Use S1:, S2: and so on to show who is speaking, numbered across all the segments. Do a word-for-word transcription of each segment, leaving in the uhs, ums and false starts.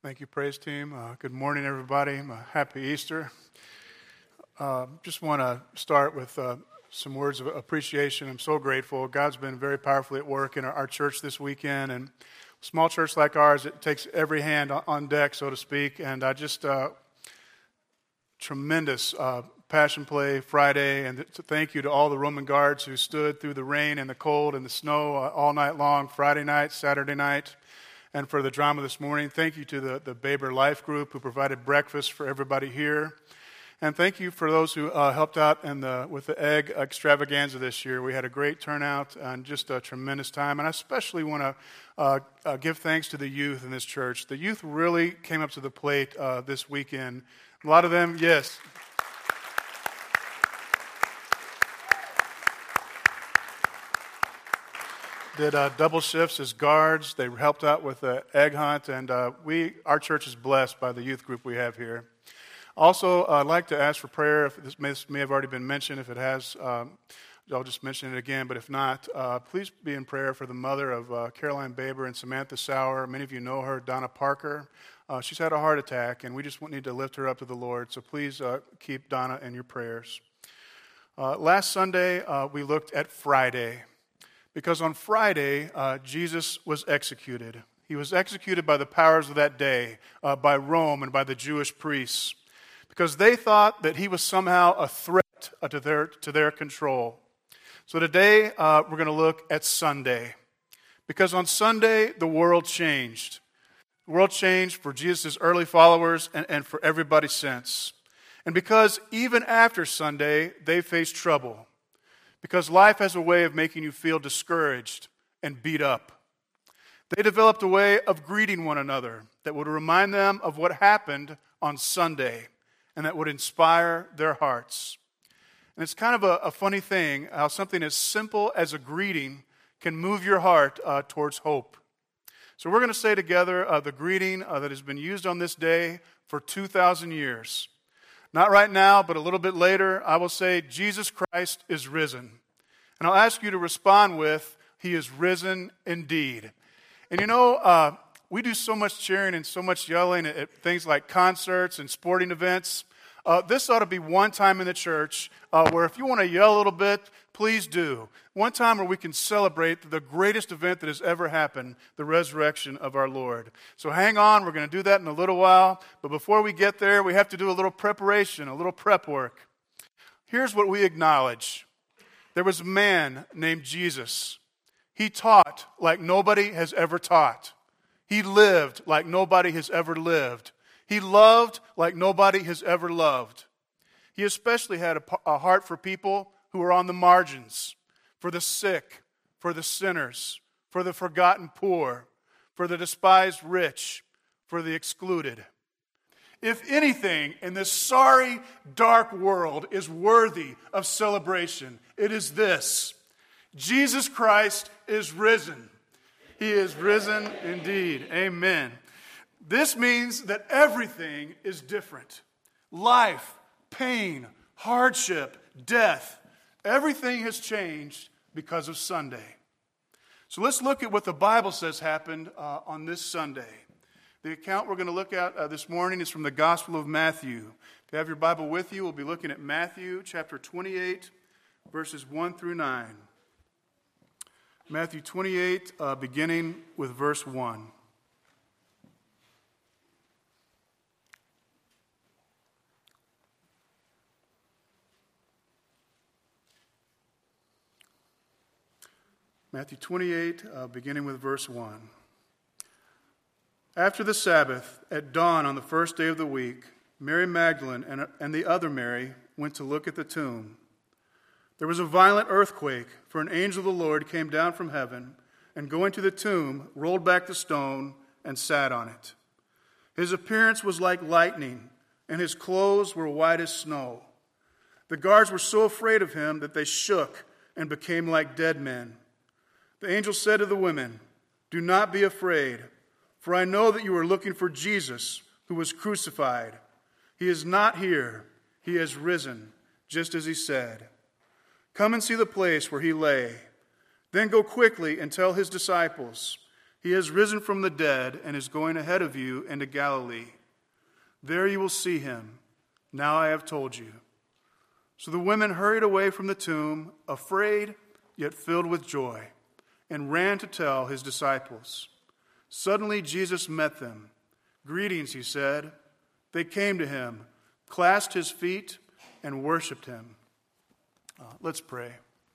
S1: Thank you, praise team. Uh, good morning, everybody. Uh, happy Easter. Uh, just want to start with uh, some words of appreciation. I'm so grateful. God's been very powerfully at work in our, our church this weekend. And a small church like ours, it takes every hand on, on deck, so to speak. And I just, uh, tremendous uh, Passion Play Friday. And th- thank you to all the Roman guards who stood through the rain and the cold and the snow uh, all night long, Friday night, Saturday night. And for the drama this morning, thank you to the, the Baber Life Group who provided breakfast for everybody here. And thank you for those who uh, helped out in the, with the egg extravaganza this year. We had a great turnout and just a tremendous time. And I especially want to uh, uh, give thanks to the youth in this church. The youth really came up to the plate uh, this weekend. A lot of them, yes. Did uh, double shifts as guards. They helped out with the egg hunt, and uh, we, our church is blessed by the youth group we have here. Also, uh, I'd like to ask for prayer. If this may, this may have already been mentioned, if it has, um, I'll just mention it again. But if not, uh, please be in prayer for the mother of uh, Caroline Baber and Samantha Sauer. Many of you know her, Donna Parker. Uh, she's had a heart attack, and we just need to lift her up to the Lord. So please uh, keep Donna in your prayers. Uh, last Sunday, uh, we looked at Friday. Because on Friday, uh, Jesus was executed. He was executed by the powers of that day, uh, by Rome and by the Jewish priests, because they thought that he was somehow a threat uh, to their to their control. So today, uh, we're going to look at Sunday. Because on Sunday, the world changed. The world changed for Jesus' early followers and, and for everybody since. And because even after Sunday, they faced trouble. Because life has a way of making you feel discouraged and beat up. They developed a way of greeting one another that would remind them of what happened on Sunday and that would inspire their hearts. And it's kind of a, a funny thing how something as simple as a greeting can move your heart uh, towards hope. So we're going to say together uh, the greeting uh, that has been used on this day for two thousand years. Not right now, but a little bit later, I will say, Jesus Christ is risen. And I'll ask you to respond with, He is risen indeed. And you know, uh, we do so much cheering and so much yelling at, at things like concerts and sporting events. Uh, this ought to be one time in the church uh, where if you want to yell a little bit, please do. One time where we can celebrate the greatest event that has ever happened, the resurrection of our Lord. So hang on, we're going to do that in a little while. But before we get there, we have to do a little preparation, a little prep work. Here's what we acknowledge. There was a man named Jesus. He taught like nobody has ever taught. He lived like nobody has ever lived. He loved like nobody has ever loved. He especially had a, a heart for people who were on the margins, for the sick, for the sinners, for the forgotten poor, for the despised rich, for the excluded. If anything in this sorry, dark world is worthy of celebration, it is this. Jesus Christ is risen. He is risen indeed. Amen. This means that everything is different. Life, pain, hardship, death, everything has changed because of Sunday. So let's look at what the Bible says happened uh, on this Sunday. The account we're going to look at uh, this morning is from the Gospel of Matthew. If you have your Bible with you, we'll be looking at Matthew chapter twenty-eight, verses one through nine. Matthew twenty-eight, uh, beginning with verse one. Matthew twenty-eight, uh, beginning with verse one. After the Sabbath, at dawn on the first day of the week, Mary Magdalene and, and the other Mary went to look at the tomb. There was a violent earthquake, for an angel of the Lord came down from heaven, and going to the tomb, rolled back the stone and sat on it. His appearance was like lightning, and his clothes were white as snow. The guards were so afraid of him that they shook and became like dead men. The angel said to the women, "Do not be afraid, for I know that you are looking for Jesus, who was crucified. He is not here. He has risen, just as he said. Come and see the place where he lay. Then go quickly and tell his disciples, He has risen from the dead and is going ahead of you into Galilee. There you will see him. Now I have told you." So the women hurried away from the tomb, afraid yet filled with joy, and ran to tell his disciples. Suddenly Jesus met them. "Greetings," he said. They came to him, clasped his feet, and worshiped him. Uh, let's pray.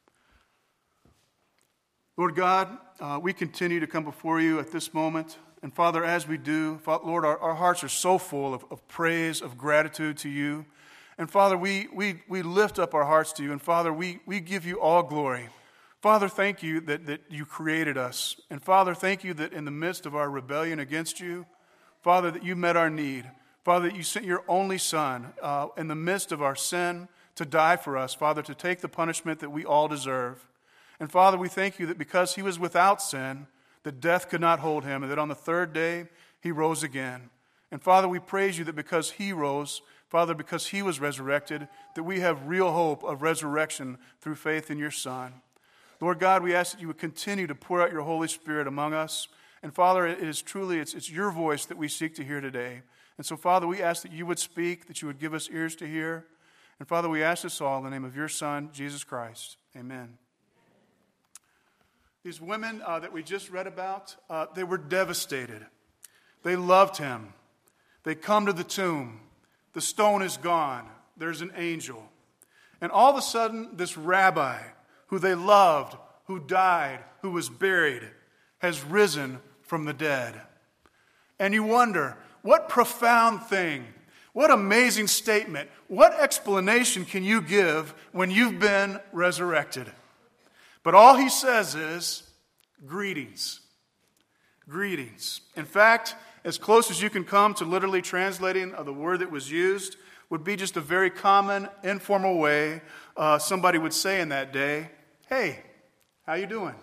S1: Lord God, uh, we continue to come before you at this moment. And Father, as we do, Lord, our, our hearts are so full of, of praise, of gratitude to you. And Father, we, we, we lift up our hearts to you. And Father, we, we give you all glory. Father, thank you that, that you created us. And Father, thank you that in the midst of our rebellion against you, Father, that you met our need. Father, that you sent your only Son uh, in the midst of our sin to die for us. Father, to take the punishment that we all deserve. And Father, we thank you that because he was without sin, that death could not hold him, and that on the third day he rose again. And Father, we praise you that because he rose, Father, because he was resurrected, that we have real hope of resurrection through faith in your Son. Lord God, we ask that you would continue to pour out your Holy Spirit among us. And Father, it is truly, it's, it's your voice that we seek to hear today. And so, Father, we ask that you would speak, that you would give us ears to hear. And Father, we ask this all in the name of your Son, Jesus Christ. Amen. These women uh, that we just read about, uh, they were devastated. They loved him. They come to the tomb. The stone is gone. There's an angel. And all of a sudden, this rabbi, who they loved, who died, who was buried, has risen from the dead. And you wonder, what profound thing, what amazing statement, what explanation can you give when you've been resurrected? But all he says is, greetings. Greetings. In fact, as close as you can come to literally translating of the word that was used would be just a very common, informal way uh, somebody would say in that day, "Hey, how you doing?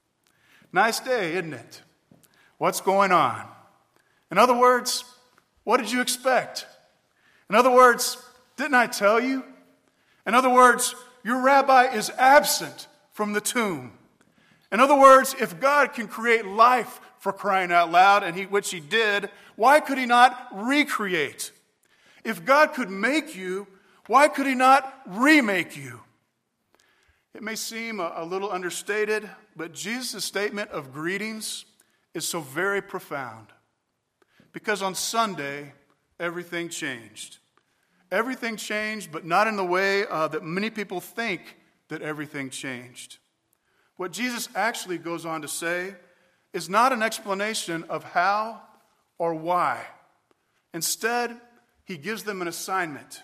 S1: Nice day, isn't it? What's going on?" In other words, what did you expect? In other words, didn't I tell you? In other words, your rabbi is absent from the tomb. In other words, if God can create life, for crying out loud, and he, which he did, why could he not recreate? If God could make you, why could he not remake you? It may seem a, a little understated, but Jesus' statement of greetings is so very profound. Because on Sunday, everything changed. Everything changed, but not in the way uh, that many people think that everything changed. What Jesus actually goes on to say is not an explanation of how or why. Instead, he gives them an assignment.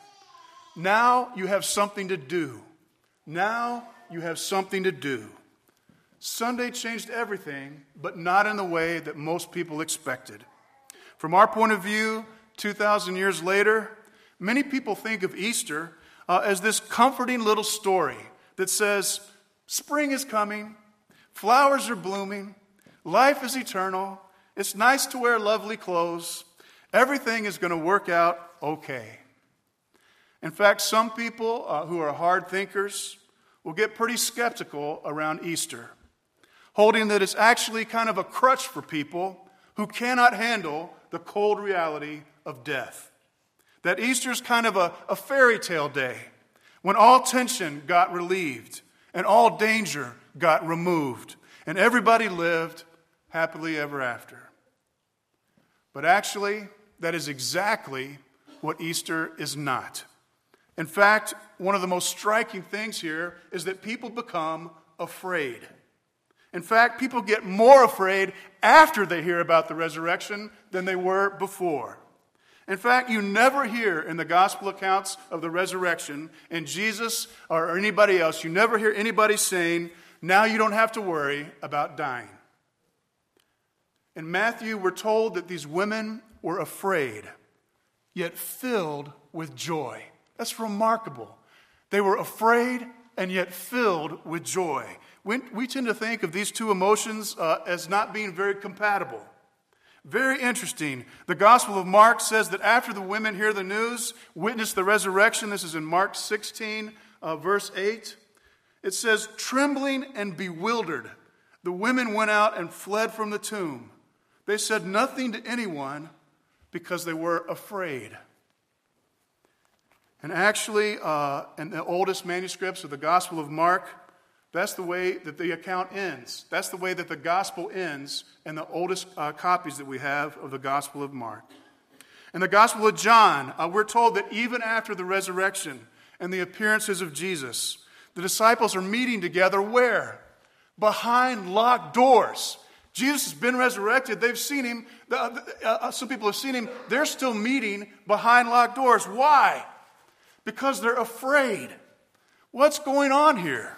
S1: Now you have something to do. Now you have something to do. Sunday changed everything, but not in the way that most people expected. From our point of view, two thousand years later, many people think of Easter uh, as this comforting little story that says, spring is coming, flowers are blooming, life is eternal, it's nice to wear lovely clothes, everything is going to work out okay. In fact, some people uh, who are hard thinkers will get pretty skeptical around Easter, holding that it's actually kind of a crutch for people who cannot handle the cold reality of death. That Easter's kind of a, a fairy tale day when all tension got relieved and all danger got removed and everybody lived happily ever after. But actually, that is exactly what Easter is not. In fact, one of the most striking things here is that people become afraid. In fact, people get more afraid after they hear about the resurrection than they were before. In fact, you never hear in the gospel accounts of the resurrection, and Jesus or anybody else, you never hear anybody saying, now you don't have to worry about dying. In Matthew, we're told that these women were afraid, yet filled with joy. That's remarkable. They were afraid and yet filled with joy. We, we tend to think of these two emotions uh, as not being very compatible. Very interesting. The Gospel of Mark says that after the women hear the news, witness the resurrection. This is in Mark sixteen, uh, verse eight. It says, trembling and bewildered, the women went out and fled from the tomb. They said nothing to anyone because they were afraid. And actually, uh, in the oldest manuscripts of the Gospel of Mark, that's the way that the account ends. That's the way that the Gospel ends in the oldest uh, copies that we have of the Gospel of Mark. In the Gospel of John, uh, we're told that even after the resurrection and the appearances of Jesus, the disciples are meeting together where? Behind locked doors. Jesus has been resurrected. They've seen him. Uh, uh, some people have seen him. They're still meeting behind locked doors. Why? Because they're afraid. What's going on here?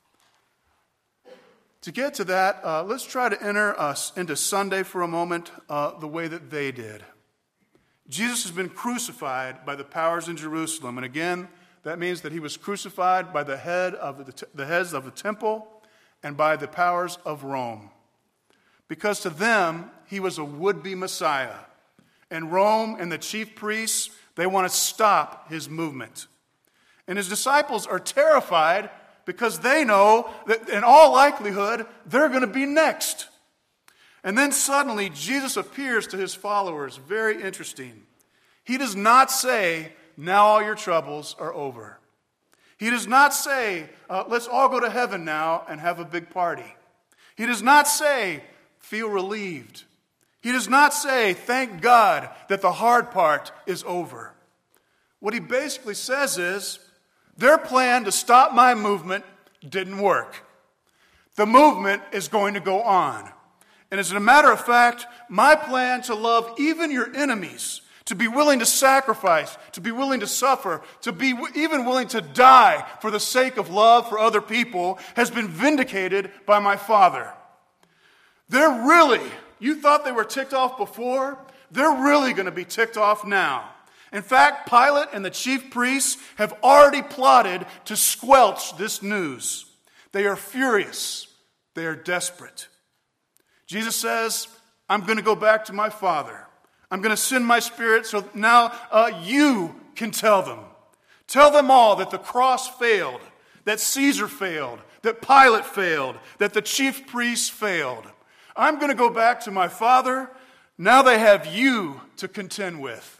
S1: To get to that, uh, let's try to enter us into Sunday for a moment uh, the way that they did. Jesus has been crucified by the powers in Jerusalem. And again, that means that he was crucified by the head of the, the heads of the temple and by the powers of Rome. Because to them, he was a would-be Messiah. And Rome and the chief priests, they want to stop his movement. And his disciples are terrified because they know that in all likelihood, they're going to be next. And then suddenly, Jesus appears to his followers. Very interesting. He does not say, now all your troubles are over. He does not say, uh, let's all go to heaven now and have a big party. He does not say, feel relieved. He does not say, thank God that the hard part is over. What he basically says is, their plan to stop my movement didn't work. The movement is going to go on. And as a matter of fact, my plan to love even your enemies, to be willing to sacrifice, to be willing to suffer, to be even willing to die for the sake of love for other people, has been vindicated by my Father. They're really, you thought they were ticked off before? They're really going to be ticked off now. In fact, Pilate and the chief priests have already plotted to squelch this news. They are furious. They are desperate. Jesus says, I'm going to go back to my Father. I'm going to send my Spirit so now uh, you can tell them. Tell them all that the cross failed, that Caesar failed, that Pilate failed, that the chief priests failed. I'm going to go back to my Father. Now they have you to contend with.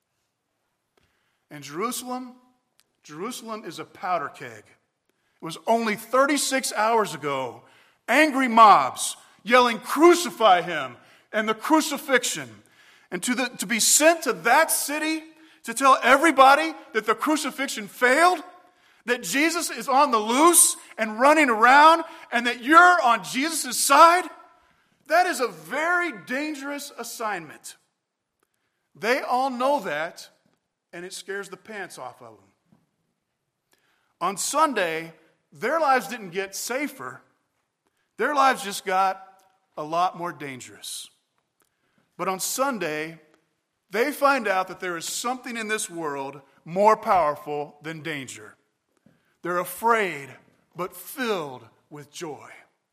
S1: And Jerusalem, Jerusalem is a powder keg. It was only thirty-six hours ago, angry mobs yelling, crucify him, and the crucifixion. And to, the, to be sent to that city to tell everybody that the crucifixion failed, that Jesus is on the loose and running around, and that you're on Jesus' side, that is a very dangerous assignment. They all know that, and it scares the pants off of them. On Sunday, their lives didn't get safer. Their lives just got a lot more dangerous. But on Sunday, they find out that there is something in this world more powerful than danger. They're afraid, but filled with joy.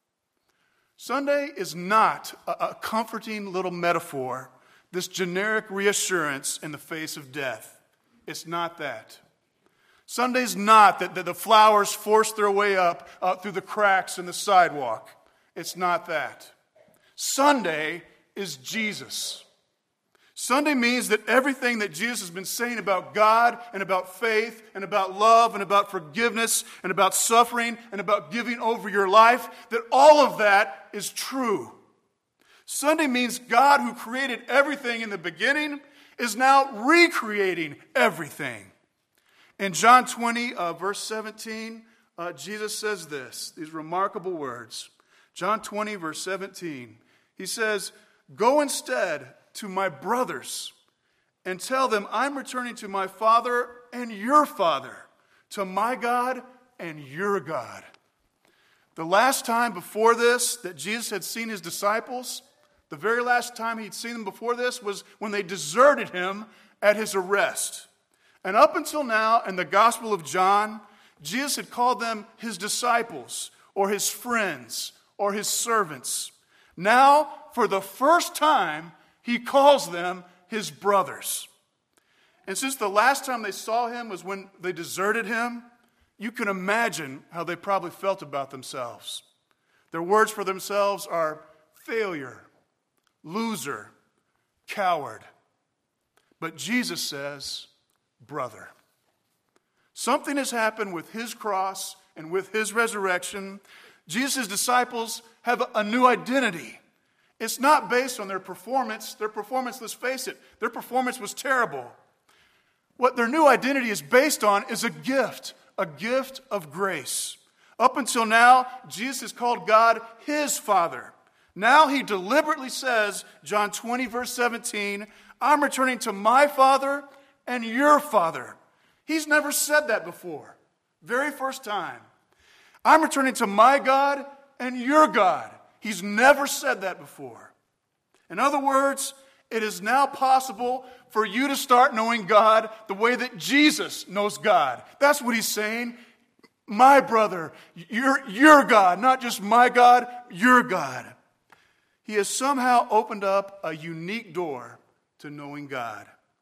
S1: Sunday is not a, a comforting little metaphor, this generic reassurance in the face of death. It's not that. Sunday's not that, that the flowers force their way up uh, through the cracks in the sidewalk. It's not that. Sunday is Jesus. Sunday means that everything that Jesus has been saying about God and about faith and about love and about forgiveness and about suffering and about giving over your life, that all of that is true. Sunday means God, who created everything in the beginning, is now recreating everything. In John twenty, uh, verse seventeen, uh, Jesus says this, these remarkable words. John twenty, verse seventeen, he says, go instead to my brothers and tell them I'm returning to my Father and your Father, to my God and your God. The last time before this that Jesus had seen his disciples, the very last time he'd seen them before this was when they deserted him at his arrest. And up until now, in the Gospel of John, Jesus had called them his disciples or his friends or his servants. Now, for the first time, he calls them his brothers. And since the last time they saw him was when they deserted him, you can imagine how they probably felt about themselves. Their words for themselves are failure, loser, coward. But Jesus says, brother. Something has happened with his cross and with his resurrection. Jesus' disciples have a new identity. It's not based on their performance. Their performance, let's face it, their performance was terrible. What their new identity is based on is a gift, a gift of grace. Up until now, Jesus has called God his Father. Now he deliberately says, John twenty, verse seventeen, I'm returning to my Father and your Father. He's never said that before. Very first time. I'm returning to my God and your God. He's never said that before. In other words, it is now possible for you to start knowing God the way that Jesus knows God. That's what he's saying. My brother, your, your God, not just my God, your God. He has somehow opened up a unique door to knowing God.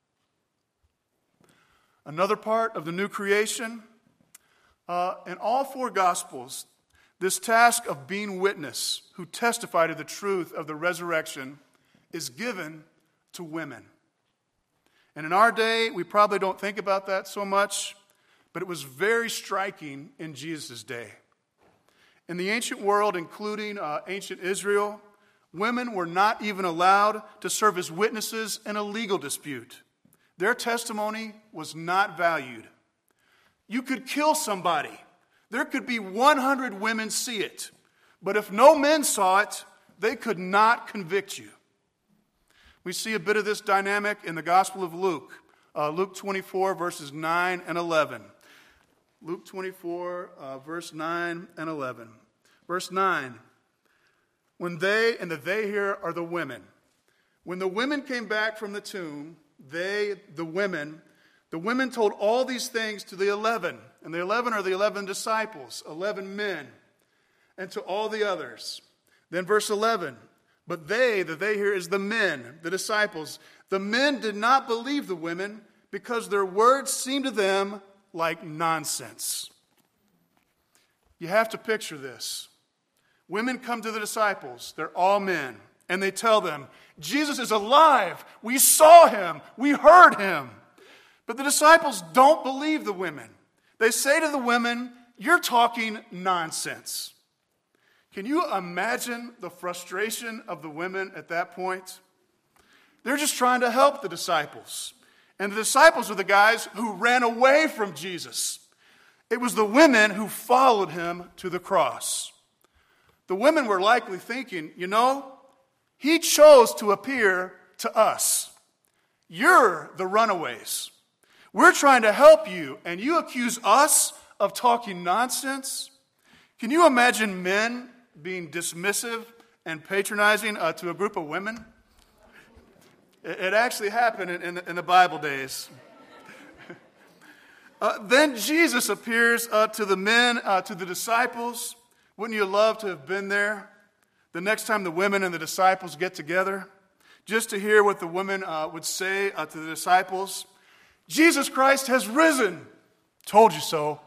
S1: Another part of the new creation, uh, in all four Gospels, this task of being witness who testify to the truth of the resurrection is given to women. And in our day, we probably don't think about that so much, but it was very striking in Jesus' day. In the ancient world, including uh, ancient Israel, women were not even allowed to serve as witnesses in a legal dispute. Their testimony was not valued. You could kill somebody. There could be one hundred women see it. But if no men saw it, they could not convict you. We see a bit of this dynamic in the Gospel of Luke. Uh, Luke twenty-four, verses nine and eleven. Luke twenty-four, uh, verse nine and eleven. Verse nine. When they, and the they here are the women. When the women came back from the tomb, they, the women, the women told all these things to the eleven. And the eleven are the eleven disciples, eleven men, and to all the others. Then verse eleven. But they, the they here is the men, the disciples. The men did not believe the women because their words seemed to them like nonsense. You have to picture this. Women come to the disciples. They're all men. And they tell them, Jesus is alive. We saw him. We heard him. But the disciples don't believe the women. They say to the women, you're talking nonsense. Can you imagine the frustration of the women at that point? They're just trying to help the disciples. And the disciples are the guys who ran away from Jesus. It was the women who followed him to the cross. The women were likely thinking, you know, he chose to appear to us. You're the runaways. We're trying to help you, and you accuse us of talking nonsense? Can you imagine men being dismissive and patronizing uh, to a group of women? It, it actually happened in, in, the, in the Bible days. uh, then Jesus appears uh, to the men, uh, to the disciples. Wouldn't you love to have been there the next time the women and the disciples get together? Just to hear what the women uh, would say uh, to the disciples. Jesus Christ has risen. Told you so.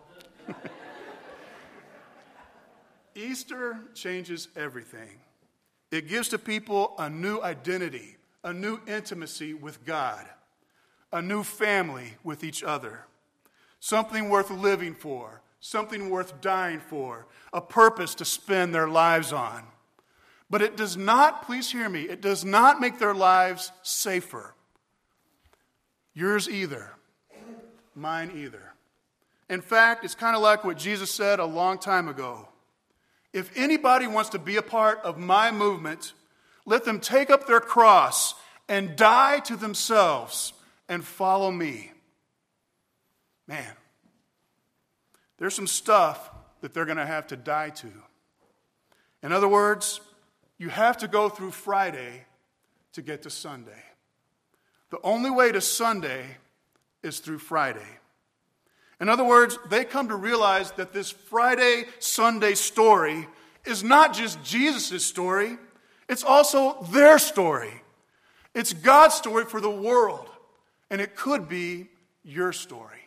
S1: Easter changes everything. It gives to people a new identity, a new intimacy with God, a new family with each other, something worth living for, something worth dying for, a purpose to spend their lives on. But it does not, please hear me, it does not make their lives safer. Yours either. Mine either. In fact, it's kind of like what Jesus said a long time ago. If anybody wants to be a part of my movement, let them take up their cross and die to themselves and follow me. Man, there's some stuff that they're going to have to die to. In other words, you have to go through Friday to get to Sunday. The only way to Sunday is through Friday. In other words, they come to realize that this Friday, Sunday story is not just Jesus' story, it's also their story. It's God's story for the world, and it could be your story.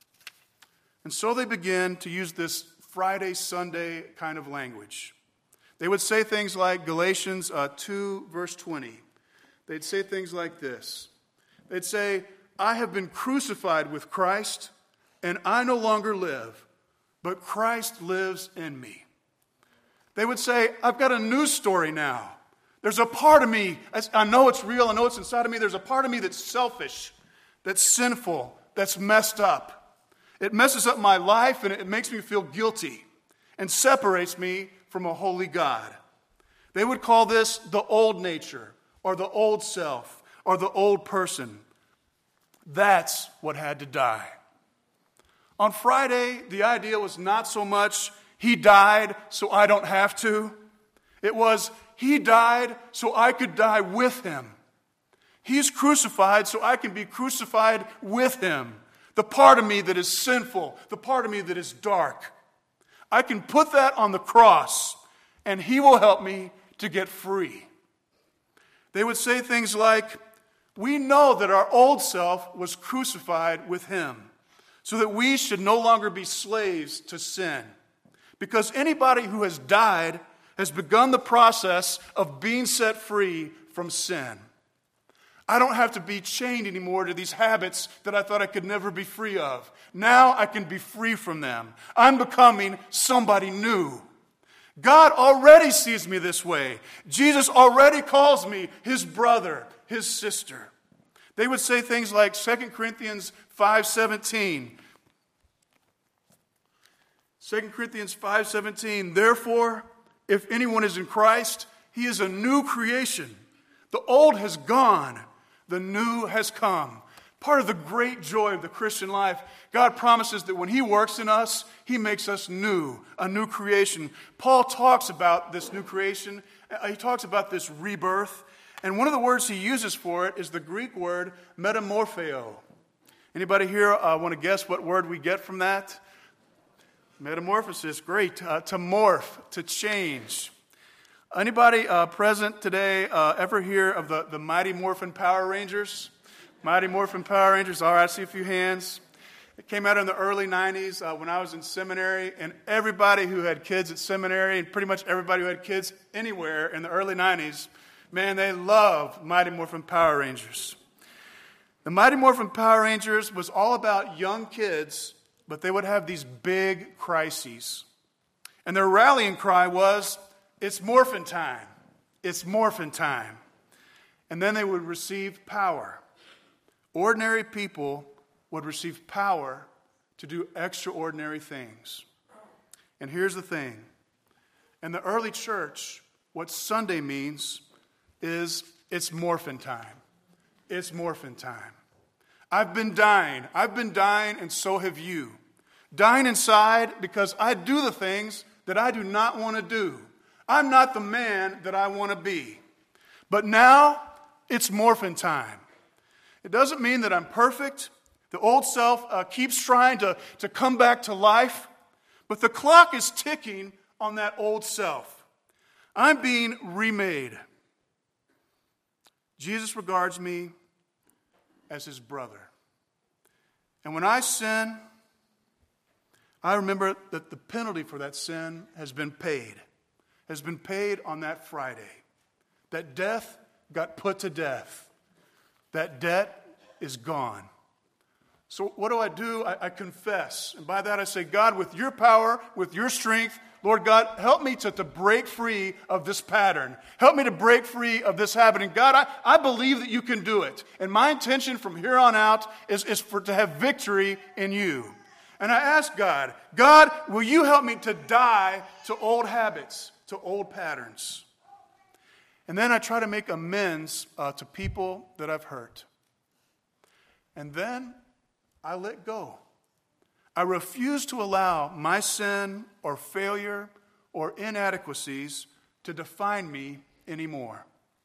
S1: And so they begin to use this Friday, Sunday kind of language. They would say things like Galatians uh, two, verse twenty. They'd say things like this. They'd say, I have been crucified with Christ, and I no longer live, but Christ lives in me. They would say, I've got a new story now. There's a part of me, I know it's real, I know it's inside of me, there's a part of me that's selfish, that's sinful, that's messed up. It messes up my life and it makes me feel guilty and separates me from a holy God. They would call this the old nature or the old self or the old person. That's what had to die. On Friday, the idea was not so much he died so I don't have to. It was he died so I could die with him. He's crucified so I can be crucified with him. The part of me that is sinful, the part of me that is dark. I can put that on the cross and he will help me to get free. They would say things like, we know that our old self was crucified with him so that we should no longer be slaves to sin. Because anybody who has died has begun the process of being set free from sin. I don't have to be chained anymore to these habits that I thought I could never be free of. Now I can be free from them. I'm becoming somebody new. God already sees me this way. Jesus already calls me his brother, his sister. They would say things like Second Corinthians five seventeen. Second Corinthians five seventeen, therefore, if anyone is in Christ, he is a new creation. The old has gone, the new has come. Part of the great joy of the Christian life, God promises that when he works in us, he makes us new, a new creation. Paul talks about this new creation. He talks about this rebirth. And one of the words he uses for it is the Greek word metamorpheo. Anybody here uh, want to guess what word we get from that? Metamorphosis, great. Uh, to morph, to change. Anybody uh, present today uh, ever hear of the, the Mighty Morphin Power Rangers? Mighty Morphin Power Rangers, all right, I see a few hands. It came out in the early nineties uh, when I was in seminary, and everybody who had kids at seminary, and pretty much everybody who had kids anywhere in the early nineties, man, they loved Mighty Morphin Power Rangers. The Mighty Morphin Power Rangers was all about young kids, but they would have these big crises. And their rallying cry was, it's morphin' time. It's morphin' time. And then they would receive power. Ordinary people would receive power to do extraordinary things. And here's the thing. In the early church, what Sunday means is it's morphin' time. It's morphin' time. I've been dying. I've been dying, and so have you. Dying inside because I do the things that I do not want to do. I'm not the man that I want to be. But now, it's morphin' time. It doesn't mean that I'm perfect. The old self uh, keeps trying to, to come back to life. But the clock is ticking on that old self. I'm being remade. Jesus regards me as his brother. And when I sin, I remember that the penalty for that sin has been paid. Has been paid on that Friday. That death got put to death. That debt is gone. So what do I do? I, I confess. And by that I say, God, with your power, with your strength, Lord God, help me to, to break free of this pattern. Help me to break free of this habit. And God, I, I believe that you can do it. And my intention from here on out is, is for to have victory in you. And I ask God, God, will you help me to die to old habits, to old patterns? And then I try to make amends uh, to people that I've hurt. And then I let go. I refuse to allow my sin or failure or inadequacies to define me anymore.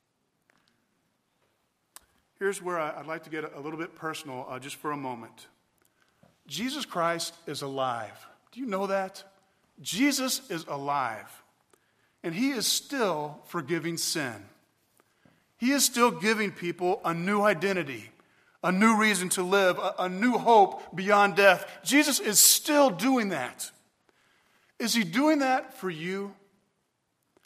S1: Here's where I'd like to get a little bit personal uh, just for a moment. Jesus Christ is alive. Do you know that? Jesus is alive. And he is still forgiving sin. He is still giving people a new identity, a new reason to live, a, a new hope beyond death. Jesus is still doing that. Is he doing that for you?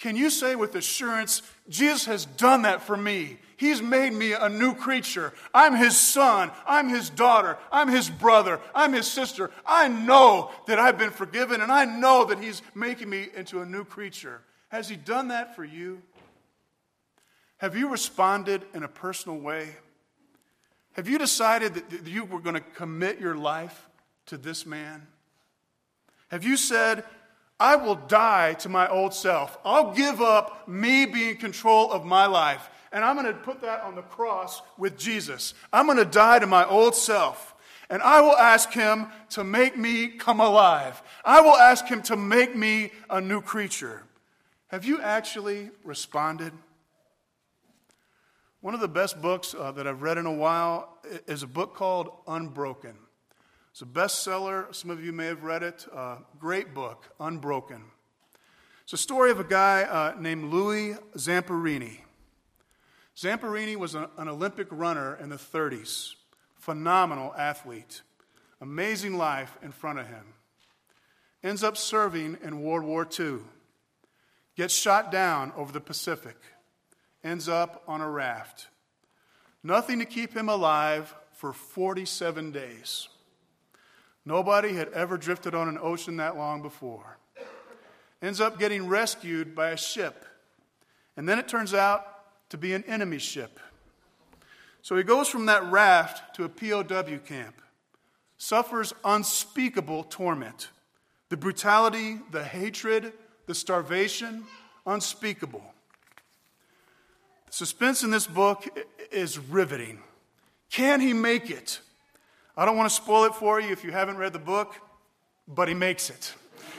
S1: Can you say with assurance, Jesus has done that for me? He's made me a new creature. I'm his son. I'm his daughter. I'm his brother. I'm his sister. I know that I've been forgiven, and I know that he's making me into a new creature. Has he done that for you? Have you responded in a personal way? Have you decided that you were going to commit your life to this man? Have you said, I will die to my old self. I'll give up me being in control of my life. And I'm going to put that on the cross with Jesus. I'm going to die to my old self. And I will ask him to make me come alive. I will ask him to make me a new creature. Have you actually responded? One of the best books uh, that I've read in a while is a book called Unbroken. It's a bestseller. Some of you may have read it. Uh, great book, Unbroken. It's a story of a guy uh, named Louis Zamperini. Zamperini was an, an Olympic runner in the thirties. Phenomenal athlete. Amazing life in front of him. Ends up serving in World War Two. Gets shot down over the Pacific. Ends up on a raft. Nothing to keep him alive for forty-seven days. Nobody had ever drifted on an ocean that long before. Ends up getting rescued by a ship. And then it turns out to be an enemy ship. So he goes from that raft to a P O W camp. Suffers unspeakable torment. The brutality, the hatred, the starvation, unspeakable. The suspense in this book is riveting. Can he make it? I don't want to spoil it for you if you haven't read the book, but he makes it.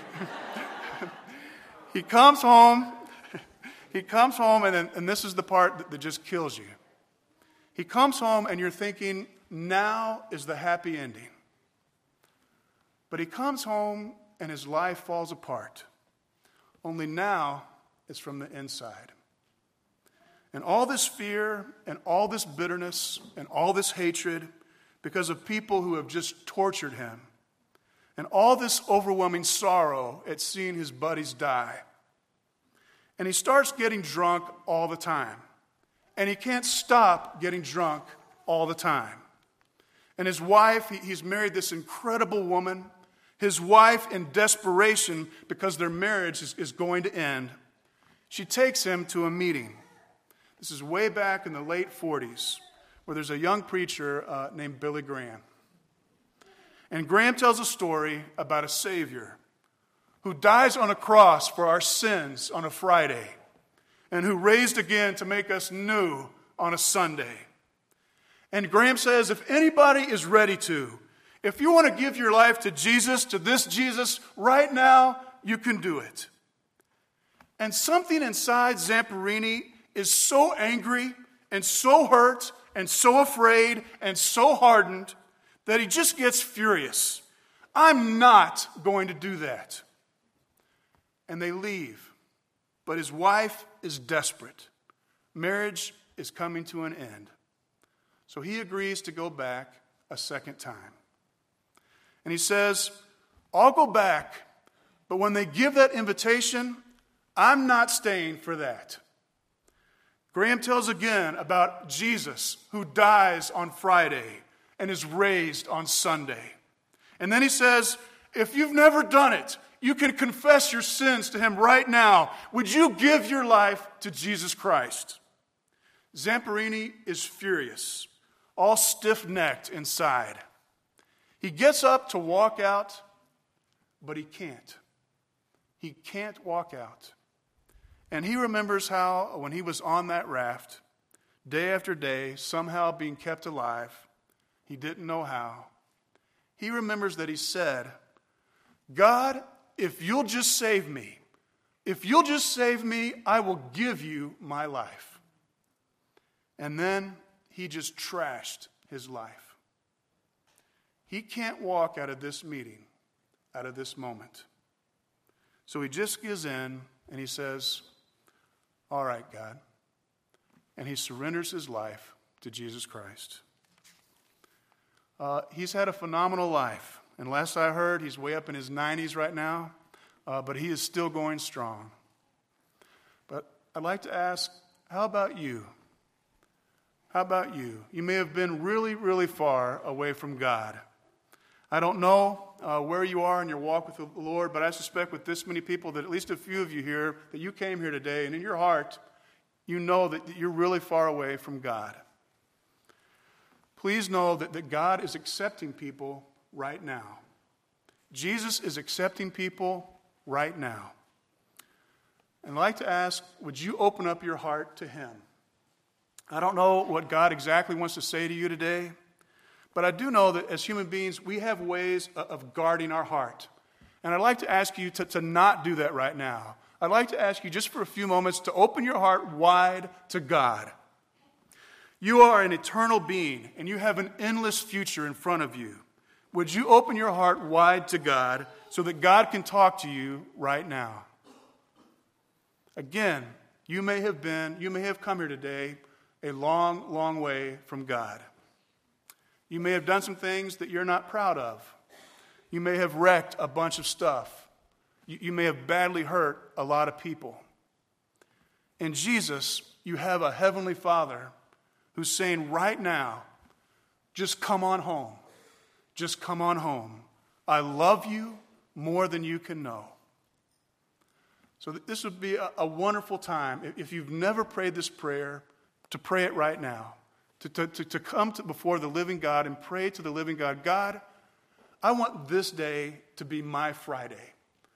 S1: He comes home, he comes home, and, then, and this is the part that, that just kills you. He comes home, and you're thinking, now is the happy ending. But he comes home, and his life falls apart. Only now, it's from the inside. And all this fear, and all this bitterness, and all this hatred, because of people who have just tortured him. And all this overwhelming sorrow at seeing his buddies die. And he starts getting drunk all the time. And he can't stop getting drunk all the time. And his wife, he, he's married this incredible woman. His wife, in desperation, because their marriage is, is going to end, she takes him to a meeting. This is way back in the late forties. Where there's a young preacher uh, named Billy Graham. And Graham tells a story about a Savior who dies on a cross for our sins on a Friday and who raised again to make us new on a Sunday. And Graham says, if anybody is ready to, if you want to give your life to Jesus, to this Jesus, right now, you can do it. And something inside Zamperini is so angry and so hurt and so afraid and so hardened that he just gets furious. I'm not going to do that. And they leave. But his wife is desperate. Marriage is coming to an end. So he agrees to go back a second time. And he says, I'll go back, but when they give that invitation, I'm not staying for that. Graham tells again about Jesus who dies on Friday and is raised on Sunday. And then he says, if you've never done it, you can confess your sins to him right now. Would you give your life to Jesus Christ? Zamperini is furious, all stiff-necked inside. He gets up to walk out, but he can't. He can't walk out. And he remembers how, when he was on that raft, day after day, somehow being kept alive, he didn't know how. He remembers that he said, God, if you'll just save me, if you'll just save me, I will give you my life. And then he just trashed his life. He can't walk out of this meeting, out of this moment. So he just gives in and he says, all right, God. And he surrenders his life to Jesus Christ. Uh, he's had a phenomenal life. And last I heard, he's way up in his nineties right now. Uh, but he is still going strong. I'd like to ask, how about you? How about you? You may have been really, really far away from God. I don't know uh, where you are in your walk with the Lord, but I suspect with this many people that at least a few of you here, that you came here today, and in your heart, you know that you're really far away from God. Please know that, that God is accepting people right now. Jesus is accepting people right now. And I'd like to ask, would you open up your heart to him? I don't know what God exactly wants to say to you today, but I do know that as human beings, we have ways of guarding our heart. And I'd like to ask you to, to not do that right now. I'd like to ask you just for a few moments to open your heart wide to God. You are an eternal being, and you have an endless future in front of you. Would you open your heart wide to God so that God can talk to you right now? Again, you may have been, you may have come here today a long, long way from God. You may have done some things that you're not proud of. You may have wrecked a bunch of stuff. You, you may have badly hurt a lot of people. In Jesus, you have a heavenly Father who's saying right now, just come on home. Just come on home. I love you more than you can know. So this would be a, a wonderful time, if you've never prayed this prayer, to pray it right now. To, to, to, to come to before the living God and pray to the living God. God, I want this day to be my Friday.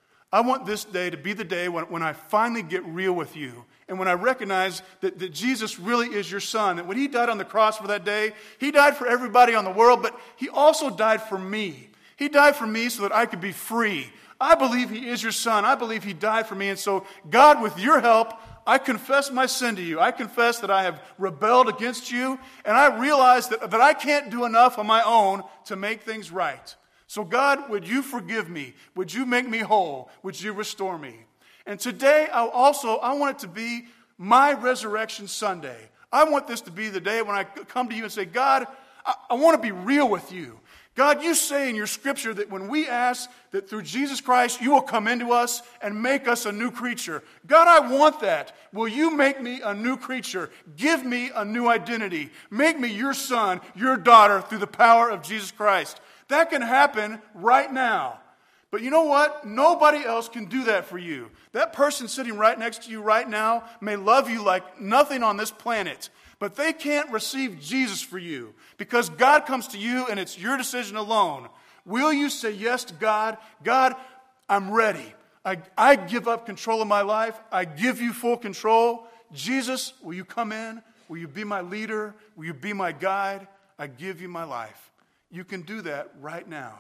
S1: I want this day to be the day when, when I finally get real with you. And when I recognize that, that Jesus really is your son. That when he died on the cross for that day, he died for everybody on the world, but he also died for me. He died for me so that I could be free. I believe he is your son. I believe he died for me. And so, God, with your help, I confess my sin to you. I confess that I have rebelled against you, and I realize that, that I can't do enough on my own to make things right. So God, would you forgive me? Would you make me whole? Would you restore me? And today, I also, I want it to be my Resurrection Sunday. I want this to be the day when I come to you and say, God, I, I want to be real with you. God, you say in your scripture that when we ask that through Jesus Christ, you will come into us and make us a new creature. God, I want that. Will you make me a new creature? Give me a new identity. Make me your son, your daughter through the power of Jesus Christ. That can happen right now. But you know what? Nobody else can do that for you. That person sitting right next to you right now may love you like nothing on this planet. But they can't receive Jesus for you because God comes to you and it's your decision alone. Will you say yes to God? God, I'm ready. I, I give up control of my life. I give you full control. Jesus, will you come in? Will you be my leader? Will you be my guide? I give you my life. You can do that right now.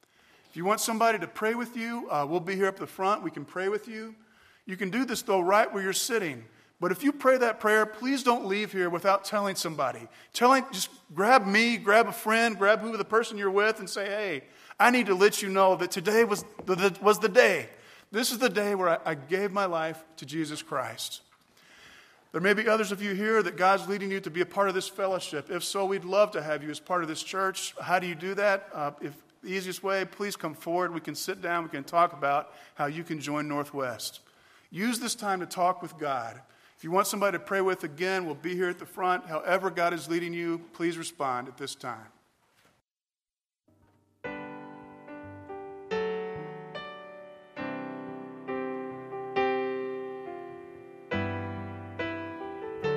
S1: If you want somebody to pray with you, uh, we'll be here up at the front. We can pray with you. You can do this, though, right where you're sitting. But if you pray that prayer, please don't leave here without telling somebody. Telling, just grab me, grab a friend, grab who the person you're with and say, hey, I need to let you know that today was the, the, was the day. This is the day where I, I gave my life to Jesus Christ. There may be others of you here that God's leading you to be a part of this fellowship. If so, we'd love to have you as part of this church. How do you do that? Uh, if the easiest way, please come forward. We can sit down. We can talk about how you can join Northwest. Use this time to talk with God. If you want somebody to pray with again, we'll be here at the front. However God is leading you, please respond at this time.